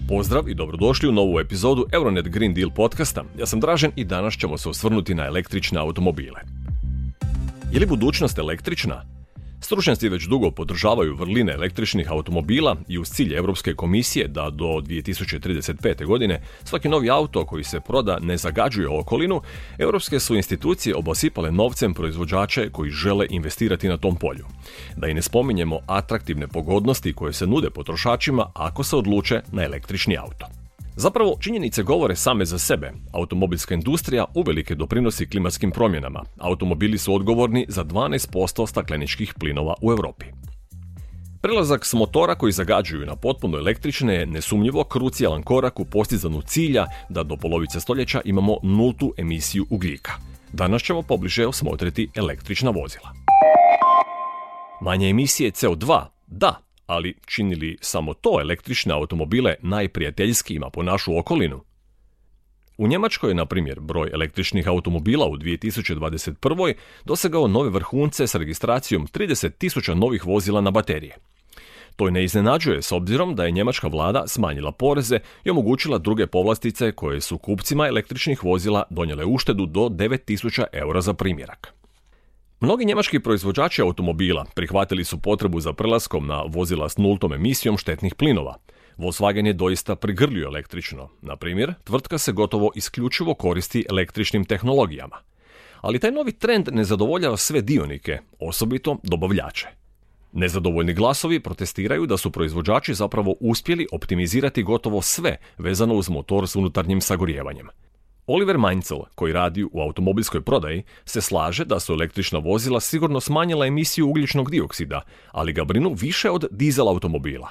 Pozdrav i dobrodošli u novu epizodu Euronet Green Deal podcasta. Ja sam Dražen i danas ćemo se osvrnuti na električne automobile. Je li budućnost električna? Stručnjaci već dugo podržavaju vrline električnih automobila i uz cilj Europske komisije da do 2035. godine svaki novi auto koji se proda ne zagađuje okolinu, europske su institucije obasipale novcem proizvođače koji žele investirati na tom polju. Da i ne spominjemo atraktivne pogodnosti koje se nude potrošačima ako se odluče na električni auto. Zapravo, činjenice govore same za sebe. Automobilska industrija uvelike doprinosi klimatskim promjenama. Automobili su odgovorni za 12% stakleničkih plinova u Europi. Prelazak s motora koji zagađuju na potpuno električne je nesumnjivo krucijalan korak u postizanju cilja da do polovice stoljeća imamo nultu emisiju ugljika. Danas ćemo pobliže osmotriti električna vozila. Manje emisije CO2, da. Ali čini li samo to električne automobile najprijateljskijima po našu okolinu? U Njemačkoj je, na primjer, broj električnih automobila u 2021. dosegao nove vrhunce s registracijom 30.000 novih vozila na baterije. To i ne iznenađuje s obzirom da je njemačka vlada smanjila poreze i omogućila druge povlastice koje su kupcima električnih vozila donijele uštedu do 9.000 eura za primjerak. Mnogi njemački proizvođači automobila prihvatili su potrebu za prelaskom na vozila s nultom emisijom štetnih plinova. Volkswagen je doista prigrlio električno. Na primjer, tvrtka se gotovo isključivo koristi električnim tehnologijama. Ali taj novi trend ne zadovoljava sve dionike, osobito dobavljače. Nezadovoljni glasovi protestiraju da su proizvođači zapravo uspjeli optimizirati gotovo sve vezano uz motor s unutarnjim sagorijevanjem. Oliver Mainzel, koji radi u automobilskoj prodaji, se slaže da su električna vozila sigurno smanjila emisiju ugljičnog dioksida, ali ga brinu više od dizel automobila.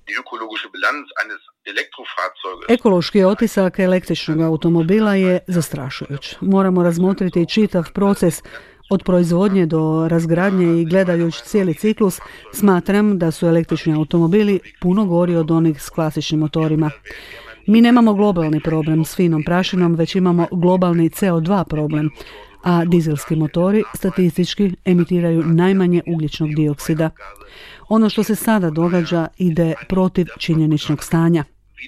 Ekološki otisak električnog automobila je zastrašujuć. Moramo razmotriti čitav proces od proizvodnje do razgradnje i gledajući cijeli ciklus, smatram da su električni automobili puno gori od onih s klasičnim motorima. Mi nemamo globalni problem s finom prašinom, već imamo globalni CO2 problem, a dizelski motori statistički emitiraju najmanje ugljičnog dioksida. Ono što se sada događa ide protiv činjeničnog stanja.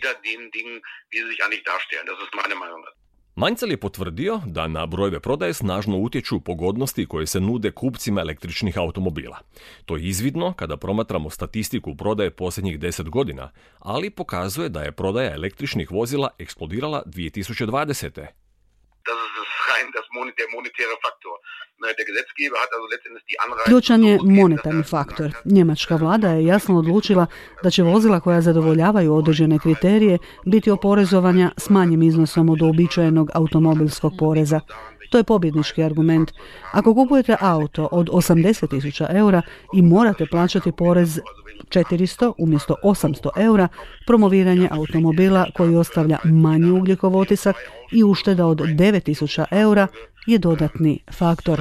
Mainzel je potvrdio da na brojeve prodaje snažno utječu pogodnosti koje se nude kupcima električnih automobila. To je izvidno kada promatramo statistiku prodaje posljednjih 10 godina, ali pokazuje da je prodaja električnih vozila eksplodirala 2020. Ključan je monetarni faktor. Njemačka vlada je jasno odlučila da će vozila koja zadovoljavaju određene kriterije biti oporezovanja s manjim iznosom od uobičajenog automobilskog poreza. To je pobjednički argument. Ako kupujete auto od 80.000 eura i morate plaćati porez 400 umjesto 800 eura, promoviranje automobila koji ostavlja manji ugljikov otisak i ušteda od 9.000 eura je dodatni faktor.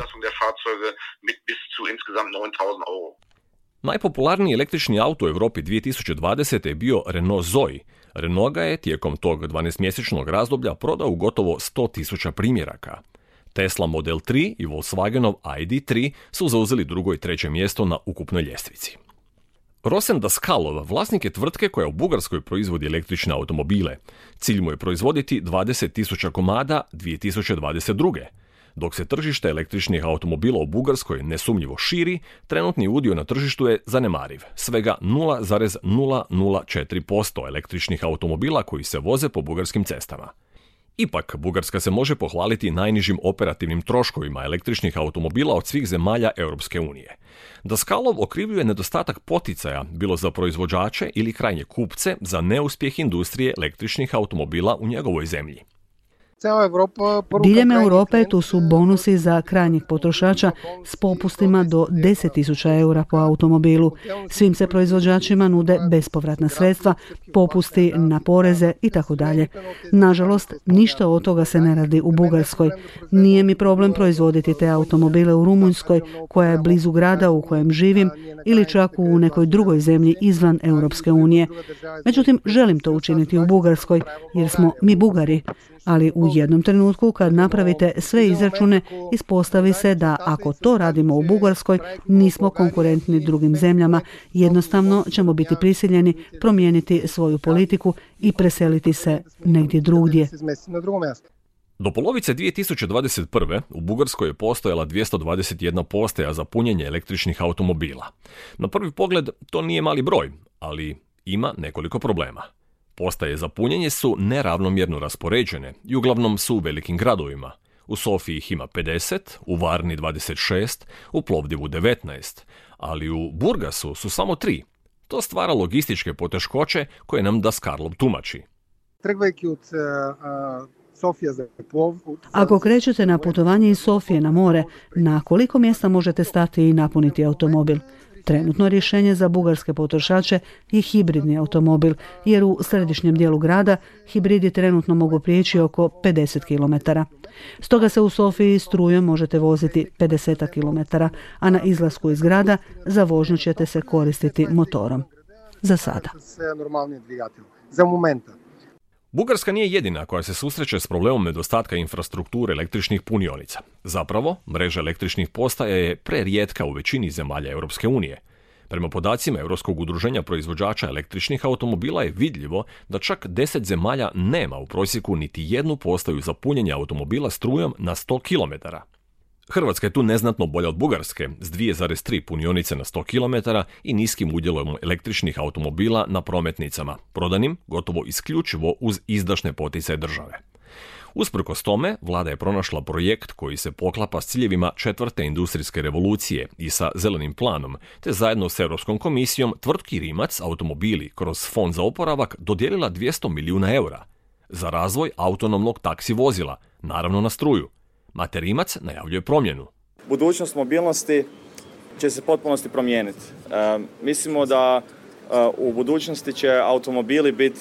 Najpopularniji električni auto u Europi 2020. je bio Renault Zoe. Renault ga je tijekom tog 12-mjesečnog razdoblja prodao u gotovo 100.000 primjeraka. Tesla Model 3 i Volkswagenov ID3 su zauzeli drugo i treće mjesto na ukupnoj ljestvici. Rosen Daskalov, vlasnik je tvrtke koja u Bugarskoj proizvodi električne automobile. Cilj mu je proizvoditi 20.000 komada 2022. Dok se tržište električnih automobila u Bugarskoj nesumnjivo širi, trenutni udio na tržištu je zanemariv. Svega 0,004% električnih automobila koji se voze po bugarskim cestama. Ipak, Bugarska se može pohvaliti najnižim operativnim troškovima električnih automobila od svih zemalja Europske unije. Daskalov okrivljuje nedostatak poticaja, bilo za proizvođače ili krajnje kupce, za neuspjeh industrije električnih automobila u njegovoj zemlji. Diljem Europe tu su bonusi za krajnjih potrošača s popustima do 10.000 eura po automobilu. Svim se proizvođačima nude bespovratna sredstva, popusti na poreze itd. Nažalost, ništa od toga se ne radi u Bugarskoj. Nije mi problem proizvoditi te automobile u Rumunjskoj, koja je blizu grada u kojem živim, ili čak u nekoj drugoj zemlji izvan Europske unije. Međutim, želim to učiniti u Bugarskoj, jer smo mi Bugari. ali u jednom trenutku kad napravite sve izračune, ispostavi se da ako to radimo u Bugarskoj, nismo konkurentni drugim zemljama, jednostavno ćemo biti prisiljeni promijeniti svoju politiku i preseliti se negdje drugdje. Do polovice 2021. u Bugarskoj je postojala 221 postaja za punjenje električnih automobila. Na prvi pogled to nije mali broj, ali ima nekoliko problema. Postaje za punjenje su neravnomjerno raspoređene i uglavnom su u velikim gradovima. U Sofiji ih ima 50, u Varni 26, u Plovdivu 19, ali u Burgasu su samo 3. To stvara logističke poteškoće koje nam Daskarlov tumači. Ako krećete na putovanje iz Sofije na more, na koliko mjesta možete stati i napuniti automobil? Trenutno rješenje za bugarske potrošače je hibridni automobil, jer u središnjem dijelu grada hibridi trenutno mogu prijeći oko 50 km. Stoga se u Sofiji strujom možete voziti 50 km, a na izlasku iz grada za vožnju ćete se koristiti motorom. Za sada. Bugarska nije jedina koja se susreće s problemom nedostatka infrastrukture električnih punionica. Zapravo, mreža električnih postaja je prerijetka u većini zemalja Europske unije. Prema podacima Europskog udruženja proizvođača električnih automobila je vidljivo da čak 10 zemalja nema u prosjeku niti jednu postaju za punjenje automobila strujom na 100 km. Hrvatska je tu neznatno bolja od Bugarske, s 2,3 punionice na 100 km i niskim udjelom električnih automobila na prometnicama, prodanim gotovo isključivo uz izdašne poticaje države. Usprkos tome, vlada je pronašla projekt koji se poklapa s ciljevima 4. industrijske revolucije i sa zelenim planom, te zajedno s Europskom komisijom tvrtki Rimac automobili kroz fond za oporavak dodijelila 200 milijuna eura za razvoj autonomnog taksi vozila, naravno na struju. Mate Rimac najavljuje promjenu. Budućnost mobilnosti će se potpunosti promijeniti. Mislimo da u budućnosti će automobili biti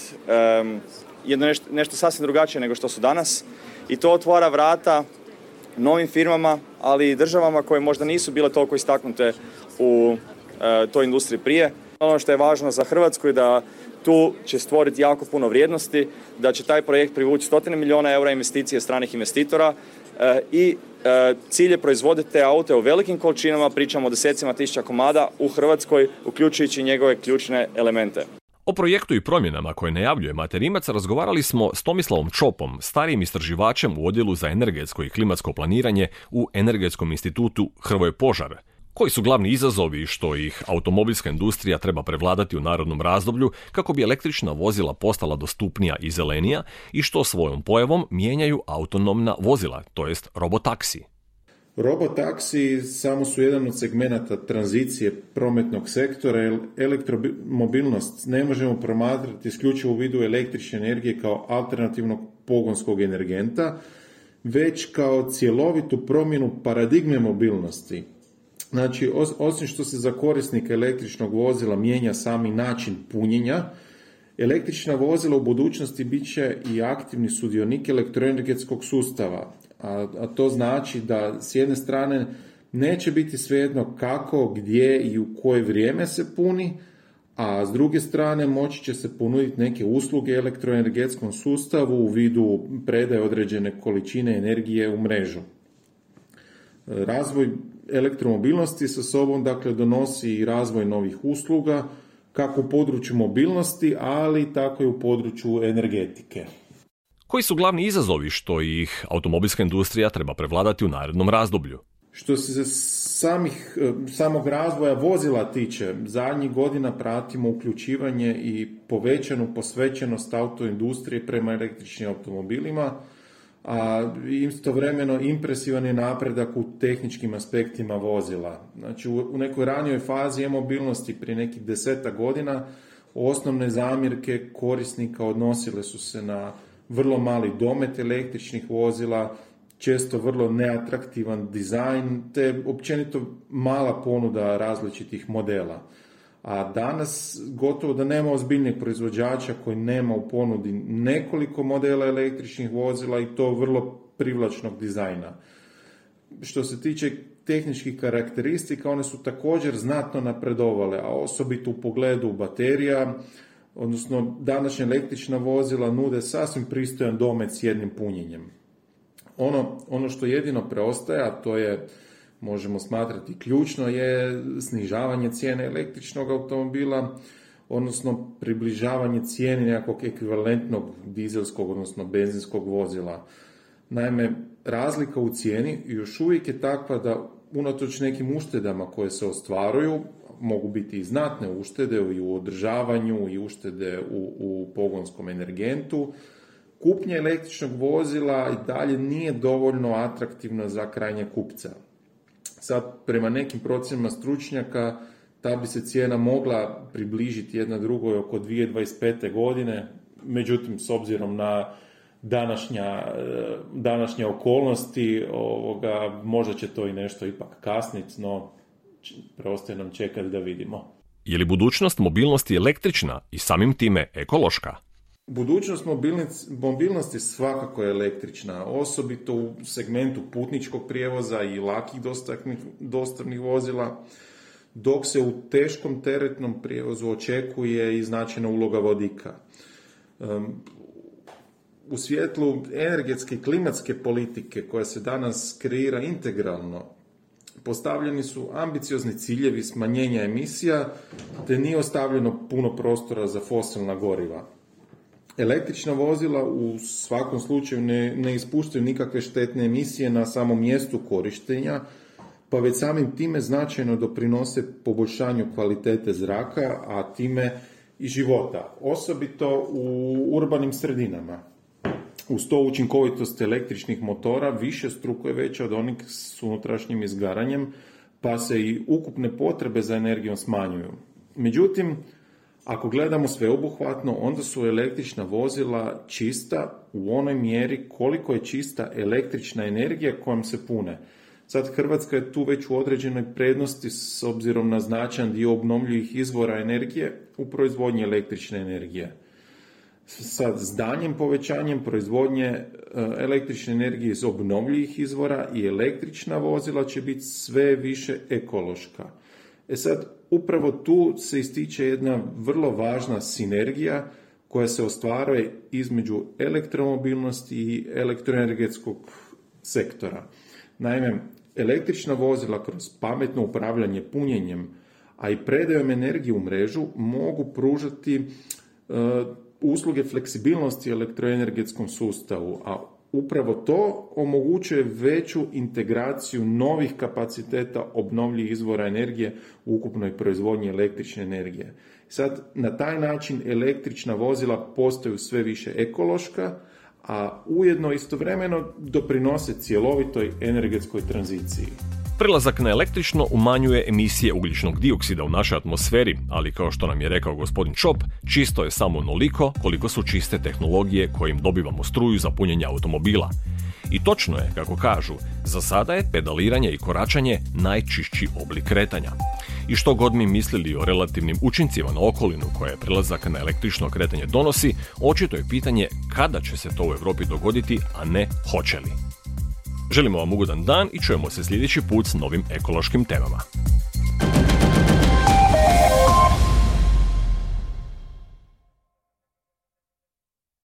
nešto sasvim drugačije nego što su danas i to otvara vrata novim firmama, ali i državama koje možda nisu bile toliko istaknute u toj industriji prije. Ono što je važno za Hrvatsku je da tu će stvoriti jako puno vrijednosti, da će taj projekt privući 100 milijuna eura investicije stranih investitora i cilj je proizvoditi te aute u velikim količinama, pričamo o desecima tisuća komada u Hrvatskoj, uključujući njegove ključne elemente. O projektu i promjenama koje najavljuje Mate Rimac razgovarali smo s Tomislavom Čopom, starijim istraživačem u odjelu za energetsko i klimatsko planiranje u Energetskom institutu Hrvoje Požar. Koji su glavni izazovi što ih automobilska industrija treba prevladati u narednom razdoblju kako bi električna vozila postala dostupnija i zelenija i što svojom pojavom mijenjaju autonomna vozila, to jest robotaksi? Robotaksi samo su jedan od segmenata tranzicije prometnog sektora, jer elektromobilnost ne možemo promatrati isključivo u vidu električne energije kao alternativnog pogonskog energenta, već kao cjelovitu promjenu paradigme mobilnosti. Znači, osim što se za korisnika električnog vozila mijenja sami način punjenja, električna vozila u budućnosti bit će i aktivni sudionik elektroenergetskog sustava. A to znači da s jedne strane neće biti svejedno kako, gdje i u koje vrijeme se puni, a s druge strane moći će se ponuditi neke usluge elektroenergetskom sustavu u vidu predaje određene količine energije u mrežu. Razvoj elektromobilnosti sa sobom dakle donosi i razvoj novih usluga kako u području mobilnosti, ali tako i u području energetike. Koji su glavni izazovi što ih automobilska industrija treba prevladati u narednom razdoblju? Što se samog razvoja vozila tiče, zadnjih godina pratimo uključivanje i povećanu posvećenost autoindustrije prema električnim automobilima, a istovremeno impresivan je napredak u tehničkim aspektima vozila. Znači, u nekoj ranijoj fazi e-mobilnosti prije nekih 10 godina osnovne zamjerke korisnika odnosile su se na vrlo mali domet električnih vozila, često vrlo neatraktivan dizajn, te općenito mala ponuda različitih modela. A danas gotovo da nema ozbiljnijeg proizvođača koji nema u ponudi nekoliko modela električnih vozila i to vrlo privlačnog dizajna. Što se tiče tehničkih karakteristika, one su također znatno napredovale, a osobito u pogledu baterija, odnosno današnja električna vozila nude sasvim pristojan domet s jednim punjenjem. Ono što jedino preostaje, a to je, možemo smatrati ključno, je snižavanje cijene električnog automobila, odnosno približavanje cijeni nekakvog ekvivalentnog dizelskog, odnosno benzinskog vozila. Naime, razlika u cijeni još uvijek je takva da unatoč nekim uštedama koje se ostvaruju, mogu biti i znatne uštede i u održavanju i uštede u pogonskom energentu, kupnja električnog vozila i dalje nije dovoljno atraktivna za krajnjeg kupca. Sad, prema nekim procjenama stručnjaka, ta bi se cijena mogla približiti jedna drugoj oko 2025. godine, međutim, s obzirom na današnje okolnosti, možda će to i nešto ipak kasniti, no preostaje nam čekati da vidimo. Je li budućnost mobilnosti električna i samim time ekološka? Budućnost mobilnosti svakako je električna, osobito u segmentu putničkog prijevoza i lakih dostavnih vozila, dok se u teškom teretnom prijevozu očekuje i značajna uloga vodika. U svjetlu energetske i klimatske politike koja se danas kreira integralno, postavljeni su ambiciozni ciljevi smanjenja emisija, te nije ostavljeno puno prostora za fosilna goriva. Električna vozila u svakom slučaju ne ispuštaju nikakve štetne emisije na samom mjestu korištenja, pa već samim time značajno doprinose poboljšanju kvalitete zraka, a time i života, osobito u urbanim sredinama. Uz to učinkovitost električnih motora višestruko je veća od onih s unutrašnjim izgaranjem, pa se i ukupne potrebe za energijom smanjuju. Međutim, ako gledamo sveobuhvatno, onda su električna vozila čista u onoj mjeri koliko je čista električna energija kojom se pune. Sad Hrvatska je tu već u određenoj prednosti s obzirom na značajan dio obnovljivih izvora energije u proizvodnji električne energije. Sad, s daljnjim povećanjem proizvodnje električne energije iz obnovljivih izvora i električna vozila će biti sve više ekološka. Sad, upravo tu se ističe jedna vrlo važna sinergija koja se ostvaruje između elektromobilnosti i elektroenergetskog sektora. Naime, električna vozila kroz pametno upravljanje punjenjem, a i predajom energije u mrežu mogu pružati usluge fleksibilnosti elektroenergetskom sustavu, a upravo to omogućuje veću integraciju novih kapaciteta obnovljivih izvora energije u ukupnoj proizvodnji električne energije. Sad, na taj način električna vozila postaju sve više ekološka, a ujedno istovremeno doprinose cjelovitoj energetskoj tranziciji. Prelazak na električno umanjuje emisije ugljičnog dioksida u našoj atmosferi, ali kao što nam je rekao gospodin Čop, čisto je samo onoliko koliko su čiste tehnologije kojim dobivamo struju za punjenje automobila. I točno je, kako kažu, za sada je pedaliranje i koračanje najčišći oblik kretanja. I što god mi mislili o relativnim učincima na okolinu koje prelazak na električno kretanje donosi, očito je pitanje kada će se to u Europi dogoditi, a ne hoće li. Želimo vam ugodan dan i čujemo se sljedeći put s novim ekološkim temama.